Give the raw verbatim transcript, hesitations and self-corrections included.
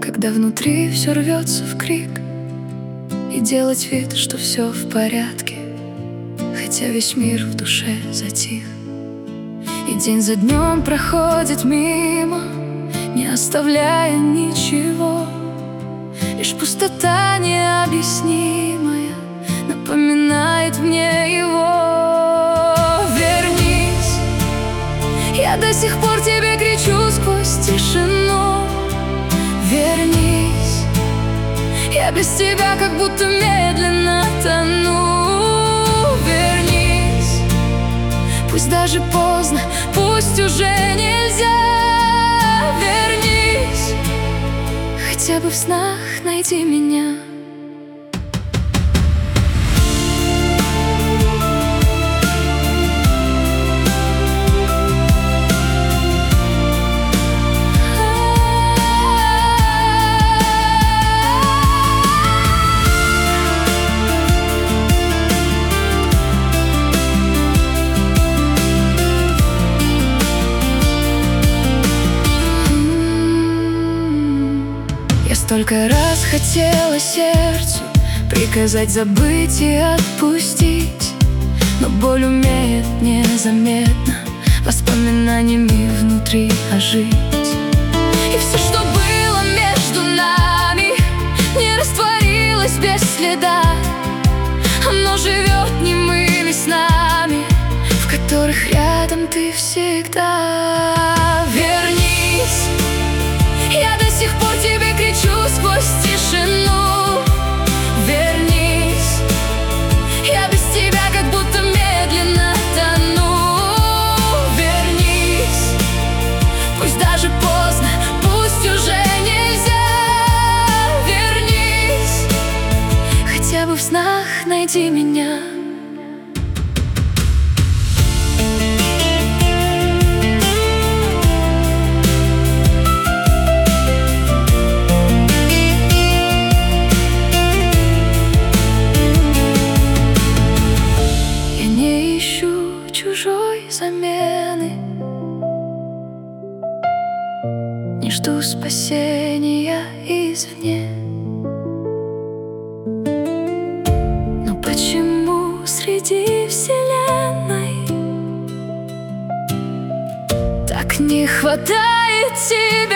когда внутри все рвется в крик, и делать вид, что все в порядке, хотя весь мир в душе затих. И день за днем проходит мимо, не оставляя ничего, лишь пустота необъяснимая напоминает мне его. Вернись, я до сих пор тебе кричу сквозь тишину. Вернись, я без тебя как будто медленно тону. Вернись, пусть даже поздно, пусть уже нельзя. Вернись, хотя бы в снах найди меня. Столько раз хотела сердцу приказать забыть и отпустить, но боль умеет незаметно воспоминаниями внутри ожить. И все, что было между нами, не растворилось без следа. Оно живет немыми снами, в которых рядом ты всегда. Вернись, я до сих пор тебе кричу сквозь тишину. Вернись, я без тебя как будто медленно тону. Вернись, пусть даже поздно, пусть уже нельзя. Вернись, хотя бы в снах найди меня. Чужой замены, не жду спасения извне. Но почему среди вселенной так не хватает тебя?